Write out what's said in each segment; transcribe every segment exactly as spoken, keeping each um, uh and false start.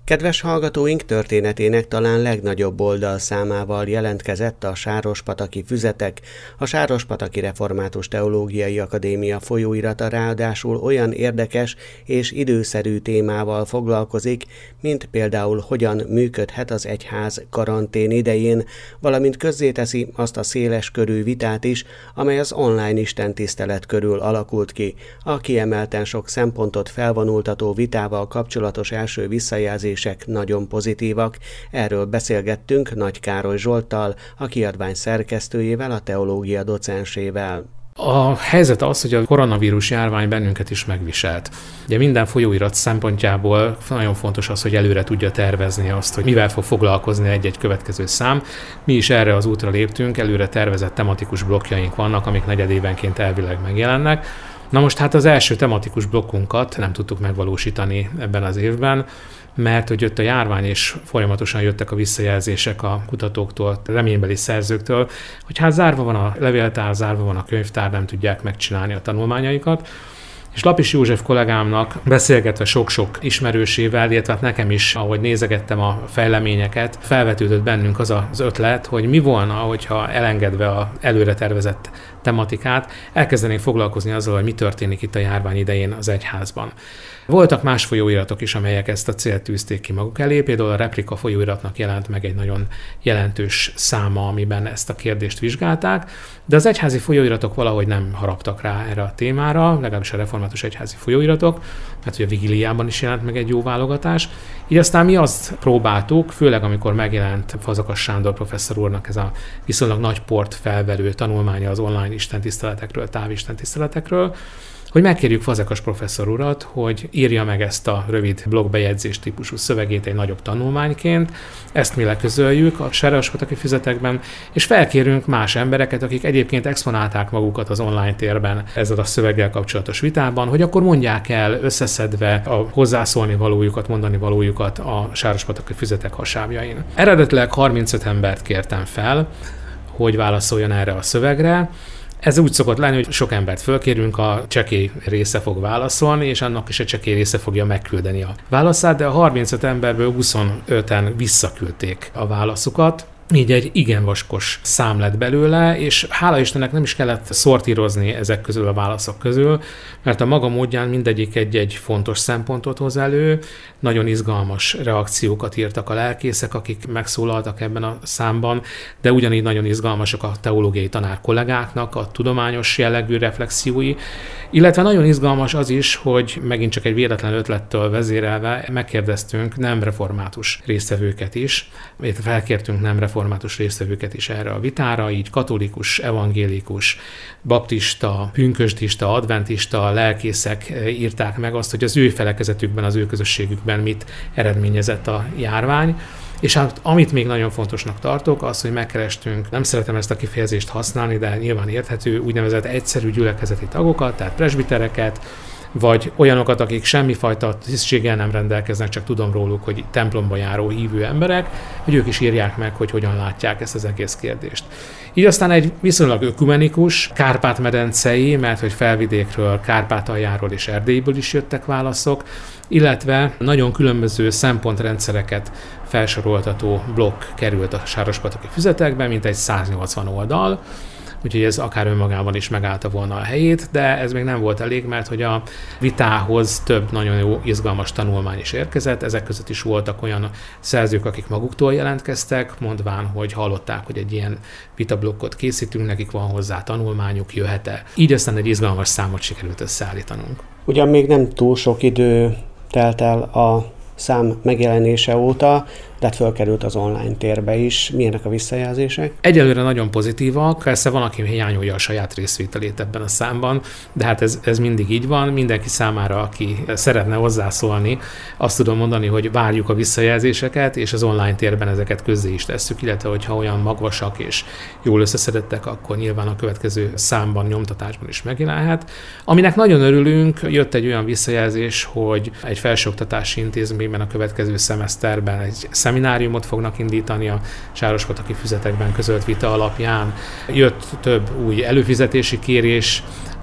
Kedves hallgatóink történetének talán legnagyobb oldalszámával jelentkezett a Sárospataki Füzetek, a Sárospataki Református Teológiai Akadémia folyóirata, ráadásul olyan érdekes és időszerű témával foglalkozik, mint például hogyan működhet az egyház karantén idején, valamint közzéteszi azt a széles körű vitát is, amely az online istentisztelet körül alakult ki. A kiemelten sok szempontot felvonultató vitával kapcsolatos első visszajelzés nagyon pozitívak. Erről beszélgettünk Nagy Károly Zsolttal, a kiadvány szerkesztőjével, a teológia docensével. A helyzet az, hogy a koronavírus járvány bennünket is megviselt. Ugye minden folyóirat szempontjából nagyon fontos az, hogy előre tudja tervezni azt, hogy mivel fog foglalkozni egy-egy következő szám. Mi is erre az útra léptünk, előre tervezett tematikus blokkjaink vannak, amik negyedévenként elvileg megjelennek. Na most hát az első tematikus blokkunkat nem tudtuk megvalósítani ebben az évben, mert hogy jött a járvány, és folyamatosan jöttek a visszajelzések a kutatóktól, reménybeli szerzőktől, hogy hát zárva van a levéltár, zárva van a könyvtár, nem tudják megcsinálni a tanulmányaikat. És Lapis József kollégámnak beszélgetve sok-sok ismerősével, illetve hát nekem is, ahogy nézegettem a fejleményeket, felvetődött bennünk az az ötlet, hogy mi volna, hogyha elengedve az előre tervezett tematikát, elkezdenénk foglalkozni azzal, hogy mi történik itt a járvány idején az egyházban. Voltak más folyóiratok is, amelyek ezt a célt tűzték ki maguk elé, például a Replika folyóiratnak jelent meg egy nagyon jelentős száma, amiben ezt a kérdést vizsgálták, de az egyházi folyóiratok valahogy nem haraptak rá erre a témára, legalábbis a református egyházi folyóiratok, mert ugye a Vigiliában is jelent meg egy jó válogatás. Így aztán mi azt próbáltuk, főleg amikor megjelent Fazekas Sándor professzor úrnak ez a viszonylag nagy port felverő tanulmánya az online istentiszteletekről, távistentiszteletekről, hogy megkérjük Fazekas professzor urat, hogy írja meg ezt a rövid blogbejegyzés típusú szövegét egy nagyobb tanulmányként, ezt mi leközöljük a Sárospataki Füzetekben, és felkérünk más embereket, akik egyébként exponálták magukat az online térben ezzel a szöveggel kapcsolatos vitában, hogy akkor mondják el összeszedve a hozzászólni valójukat, mondani valójukat a Sárospataki Füzetek hasábjain. Eredetileg harmincöt embert kértem fel, hogy válaszoljon erre a szövegre. Ez úgy szokott lenni, hogy sok embert fölkérünk, a csekély része fog válaszolni, és annak is a csekély része fogja megküldeni a válaszát, de a harmincöt emberből huszonöten visszaküldték a válaszukat. Így egy igen vaskos szám lett belőle, és hála Istennek nem is kellett szortírozni ezek közül a válaszok közül, mert a maga módján mindegyik egy-egy fontos szempontot hoz elő, nagyon izgalmas reakciókat írtak a lelkészek, akik megszólaltak ebben a számban, de ugyanígy nagyon izgalmasak a teológiai tanár kollégáknak a tudományos jellegű reflexiói, illetve nagyon izgalmas az is, hogy megint csak egy véletlen ötlettől vezérelve megkérdeztünk nem református résztvevőket is, felkértünk nem református résztvevőket is erre a vitára, így katolikus, evangélikus, baptista, pünkösdista, adventista lelkészek írták meg azt, hogy az ő felekezetükben, az ő közösségükben mit eredményezett a járvány. És hát amit még nagyon fontosnak tartok, az, hogy megkerestünk, nem szeretem ezt a kifejezést használni, de nyilván érthető, úgynevezett egyszerű gyülekezeti tagokat, tehát presbitereket, vagy olyanokat, akik semmifajta tisztséggel nem rendelkeznek, csak tudom róluk, hogy templomba járó hívő emberek, hogy ők is írják meg, hogy hogyan látják ezt az egész kérdést. Így aztán egy viszonylag ökumenikus, Kárpát-medencei, mert hogy Felvidékről, Kárpátaljáról és Erdélyből is jöttek válaszok, illetve nagyon különböző szempontrendszereket felsoroltató blokk került a Sárospataki Füzetekbe, mint egy száznyolcvan oldal, úgyhogy ez akár önmagában is megállta volna a helyét, de ez még nem volt elég, mert hogy a vitához több nagyon jó, izgalmas tanulmány is érkezett, ezek között is voltak olyan szerzők, akik maguktól jelentkeztek, mondván, hogy hallották, hogy egy ilyen vitablokkot készítünk, nekik van hozzá tanulmányuk, jöhet-e. Így aztán egy izgalmas számot sikerült összeállítanunk. Ugyan még nem túl sok idő telt el a szám megjelenése óta, de hát fölkerült az online térbe is. Milyenek a visszajelzések? Egyelőre nagyon pozitívak, persze van, aki hiányolja a saját részvételét ebben a számban, de hát ez, ez mindig így van. Mindenki számára, aki szeretne hozzászólni, azt tudom mondani, hogy várjuk a visszajelzéseket, és az online térben ezeket közzé is tesszük, illetve hogyha olyan magvasak és jól összeszedettek, akkor nyilván a következő számban, nyomtatásban is megjelenhet. Aminek nagyon örülünk, jött egy olyan visszajelzés, hogy egy felsőoktatási intézményben a következő szemeszterben egy szemináriumot fognak indítani a Sárospataki Füzetekben közölt vita alapján. Jött több új előfizetési kérés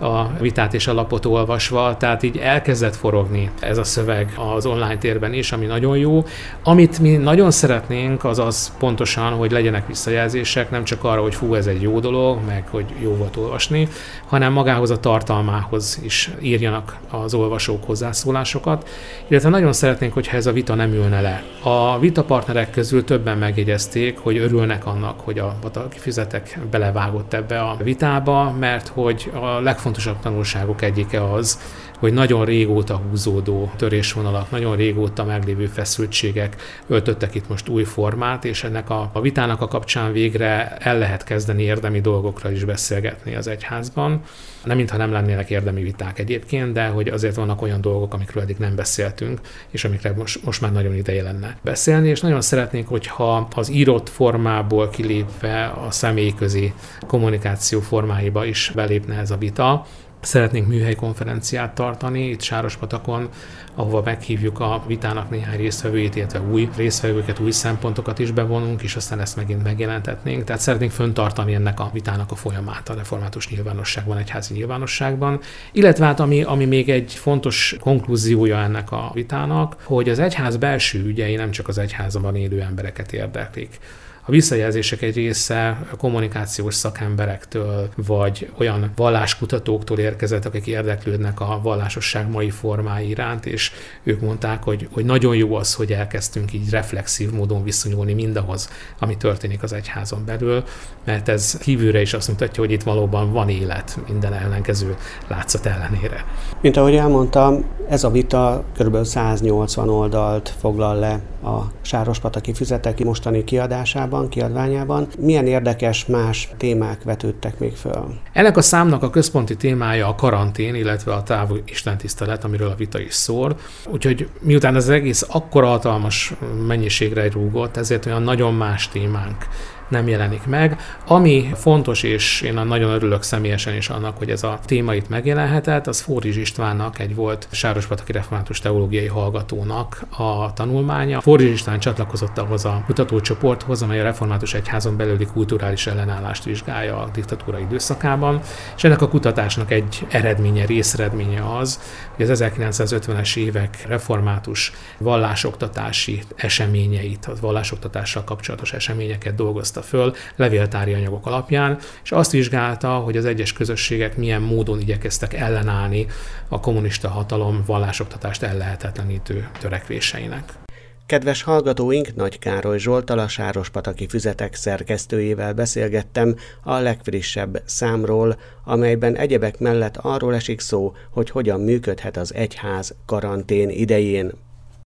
a vitát és a lapot olvasva, tehát így elkezdett forogni ez a szöveg az online térben is, ami nagyon jó. Amit mi nagyon szeretnénk, az az pontosan, hogy legyenek visszajelzések, nem csak arra, hogy fú, ez egy jó dolog, meg hogy jó volt olvasni, hanem magához a tartalmához is írjanak az olvasók hozzászólásokat, illetve nagyon szeretnénk, hogyha ez a vita nem ülne le. A vitapartnerek közül többen megjegyezték, hogy örülnek annak, hogy a Pataki Füzetek belevágott ebbe a vitába, mert hogy a legfontosabb tanulságok egyike az, hogy nagyon régóta húzódó törésvonalak, nagyon régóta meglévő feszültségek öltöttek itt most új formát, és ennek a, a vitának a kapcsán végre el lehet kezdeni érdemi dolgokra is beszélgetni az egyházban. Nem mintha nem lennének érdemi viták egyébként, de hogy azért vannak olyan dolgok, amikről eddig nem beszéltünk, és amikre most, most már nagyon ideje lenne beszélni, és nagyon szeretnénk, hogyha az írott formából kilépve a személyközi kommunikáció formáiba is belépne ez a vita. Szeretnénk műhelyi konferenciát tartani itt Sárospatakon, ahova meghívjuk a vitának néhány résztvevőjét, illetve új résztvevőket, új szempontokat is bevonunk, és aztán ezt megint megjelentetnénk. Tehát szeretnénk fenntartani ennek a vitának a folyamát a református nyilvánosságban, egyházi nyilvánosságban. Illetve hát ami, ami még egy fontos konklúziója ennek a vitának, hogy az egyház belső ügyei nem csak az egyházban élő embereket érdeklik. A visszajelzések egy része kommunikációs szakemberektől, vagy olyan valláskutatóktól érkezett, akik érdeklődnek a vallásosság mai formái iránt, és ők mondták, hogy, hogy nagyon jó az, hogy elkezdtünk így reflexív módon viszonyulni mindahhoz, ami történik az egyházon belül, mert ez kívülre is azt mutatja, hogy itt valóban van élet minden ellenkező látszat ellenére. Mint ahogy elmondtam, ez a vita kb. száznyolcvan oldalt foglal le a Sárospataki Füzetek mostani kiadásában, kiadványában. Milyen érdekes más témák vetődtek még föl? Ennek a számnak a központi témája a karantén, illetve a távoli istentisztelet, amiről a vita is szól. Úgyhogy miután ez az egész akkora hatalmas mennyiségre rúgott, ezért olyan nagyon más témánk nem jelenik meg. Ami fontos, és én nagyon örülök személyesen is annak, hogy ez a téma itt megjelenhetett, az Fórizs Istvánnak, egy volt Sárospataki református teológiai hallgatónak a tanulmánya. Fórizs István csatlakozott ahhoz a kutatócsoporthoz, amely a református egyházon belüli kulturális ellenállást vizsgálja a diktatúra időszakában, és ennek a kutatásnak egy eredménye, részeredménye az, hogy az ezerkilencszázötvenes évek református vallásoktatási eseményeit, a vallásoktatással kapcsolatos eseményeket dolgozta föl levéltári anyagok alapján, és azt vizsgálta, hogy az egyes közösségek milyen módon igyekeztek ellenállni a kommunista hatalom vallásoktatást ellehetetlenítő törekvéseinek. Kedves hallgatóink, Nagy Károly Zsolttal, a Sárospataki Füzetek szerkesztőjével beszélgettem a legfrissebb számról, amelyben egyebek mellett arról esik szó, hogy hogyan működhet az egyház karantén idején.